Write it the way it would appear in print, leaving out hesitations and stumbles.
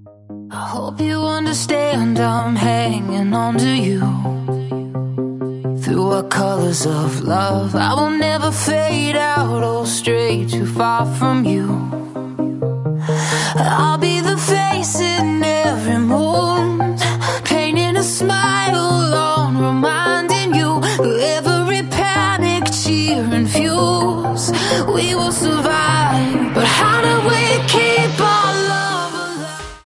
I hope you understand I'm hanging on to you. Through our colors of love, I will never fade out or stray too far from you. I'll be the face in every mood, painting a smile on, reminding you of every panic, cheer and fuse. We will survive.